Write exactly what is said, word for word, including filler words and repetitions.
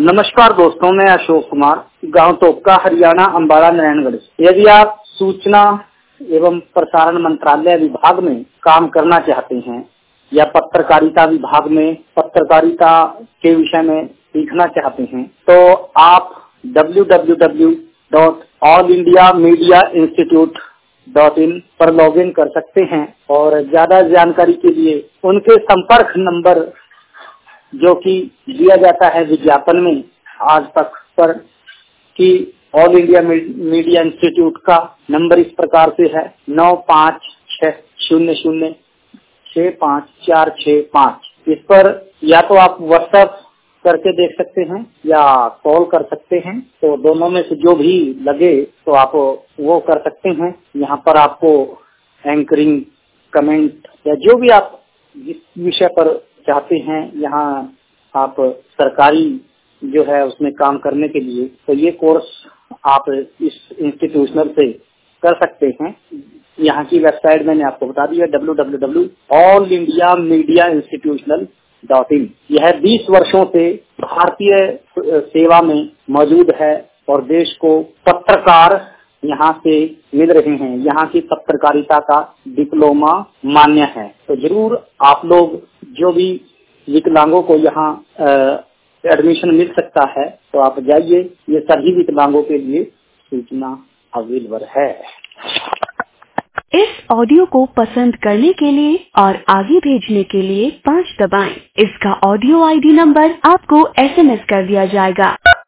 नमस्कार दोस्तों, मैं अशोक कुमार, गांव तोपका, हरियाणा, अम्बाला, नारायणगढ़। यदि आप सूचना एवं प्रसारण मंत्रालय विभाग में काम करना चाहते हैं या पत्रकारिता विभाग में पत्रकारिता के विषय में सीखना चाहते हैं तो आप W W W dot All India Media Institute dot in पर लॉग इन कर सकते हैं और ज्यादा जानकारी के लिए उनके संपर्क नंबर जो कि दिया जाता है विज्ञापन में आज तक पर कि ऑल इंडिया मीडिया इंस्टीट्यूट का नंबर इस प्रकार से है नौ पाँच छह शून्य शून्य छह पाँच चार छह पाँच। इस पर या तो आप व्हाट्सएप करके देख सकते हैं या कॉल कर सकते हैं, तो दोनों में से जो भी लगे तो आप वो कर सकते हैं। यहाँ पर आपको एंकरिंग, कमेंट या जो भी आप जिस विषय पर चाहते हैं, यहाँ आप सरकारी जो है उसमें काम करने के लिए तो ये कोर्स आप इस इंस्टीट्यूशनल से कर सकते हैं। यहाँ की वेबसाइट मैंने आपको बता दी है W W W dot All India Media Institutional dot in. यह बीस वर्षों से भारतीय सेवा में मौजूद है और देश को पत्रकार यहाँ से मिल रहे हैं। यहाँ की पत्रकारिता का डिप्लोमा मान्य है। तो जरूर आप लोग जो भी विकलांगों को यहाँ एडमिशन मिल सकता है तो आप जाइए। ये सभी विकलांगों के लिए सूचना अवेलेबल है। इस ऑडियो को पसंद करने के लिए और आगे भेजने के लिए पाँच दबाएं। इसका ऑडियो आईडी नंबर आपको एसएमएस कर दिया जाएगा।